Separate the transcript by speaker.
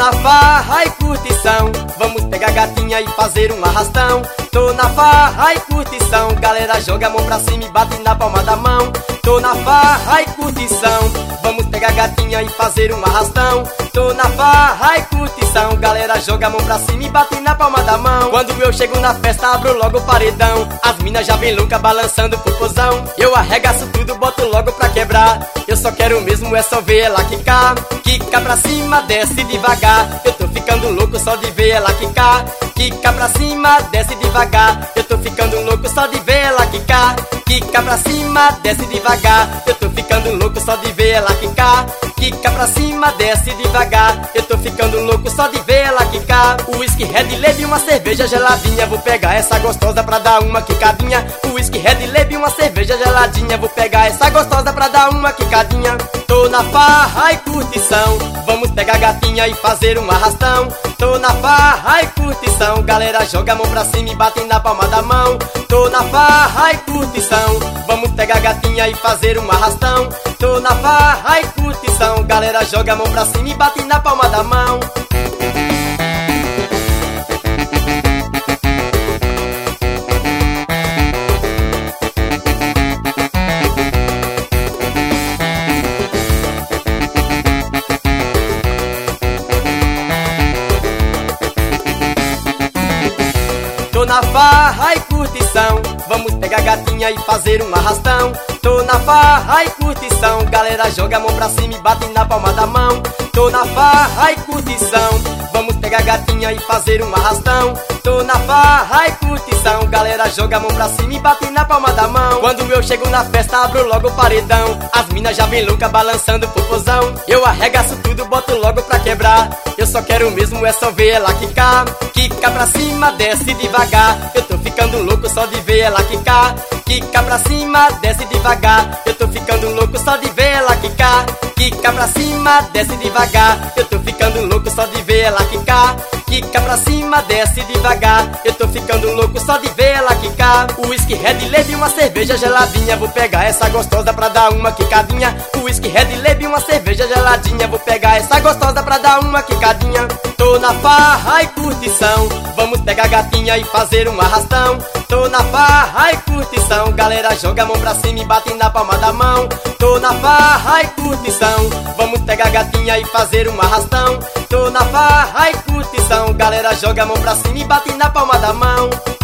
Speaker 1: na farra e curtição, vamos pegar gatinha e fazer um arrastão. Tô na farra e curtição, galera joga a mão pra cima e bate na palma da mão. Tô na farra e curtição, vamos pegar gatinha e fazer um arrastão. Tô na farra e curtição, galera joga a mão pra cima e bate na palma da mão. Quando eu chego na festa abro logo o paredão, as minas já vem louca balançando o popozão. Eu arregaço tudo, boto logo pra quebrar, eu só quero mesmo é só ver ela quicar. Quica pra cima, desce devagar, eu tô ficando louco só de ver ela quicar. Quica pra cima, desce devagar, eu tô ficando louco só de ver ela quicar. Quica pra cima, desce devagar, eu tô ficando louco só de ver ela quicar. Quica pra cima, desce devagar, eu tô ficando louco só de ver ela quicar. O whisky Red leve uma cerveja geladinha, vou pegar essa gostosa pra dar uma quicadinha. O whisky Red leve uma cerveja geladinha, vou pegar essa gostosa pra dar uma quicadinha. Tô na farra e curtição, vamos pegar gatinha e fazer um arrastão. Tô na farra e curtição, galera joga a mão pra cima e bate na palma da mão. Tô na farra e curtição, vamos pegar gatinha e fazer um arrastão. Tô na farra e curtição, galera joga a mão pra cima e bate na palma da mão. Tô na farra e curtição, vamos pegar gatinha e fazer um arrastão. Tô na farra e curtição, galera joga a mão pra cima e bate na palma da mão. Tô na farra e curtição, vamos pegar gatinha e fazer um arrastão. Tô na farra e curtição, galera joga a mão pra cima e bate na palma da mão. Quando eu chego na festa abro logo o paredão, as minas já vem louca balançando o popozão. Eu arregaço tudo, boto logo pra quebrar, eu só quero mesmo é só ver ela quicar. Quica pra cima, desce devagar, eu tô ficando louco só de ver ela quicar. Quica pra cima, desce devagar, eu tô ficando louco só de ver ela quicar. Quica pra cima, desce devagar, eu tô ficando louco só de ver ela quicar. Quica pra cima, desce devagar, eu tô ficando louco só de ver ela quicar. O whisky Red leve uma cerveja geladinha, vou pegar essa gostosa pra dar uma quicadinha. O whisky Red leve uma cerveja geladinha, vou pegar essa gostosa pra dar uma quicadinha. Tô na farra e curtição, vamos pegar gatinha e fazer um arrastão. Tô na farra e curtição, galera joga a mão pra cima e bate na palma da mão. Tô na farra e curtição, vamos pegar gatinha e fazer um arrastão. Tô na farra e curtição, galera joga a mão pra cima e bate na palma da mão.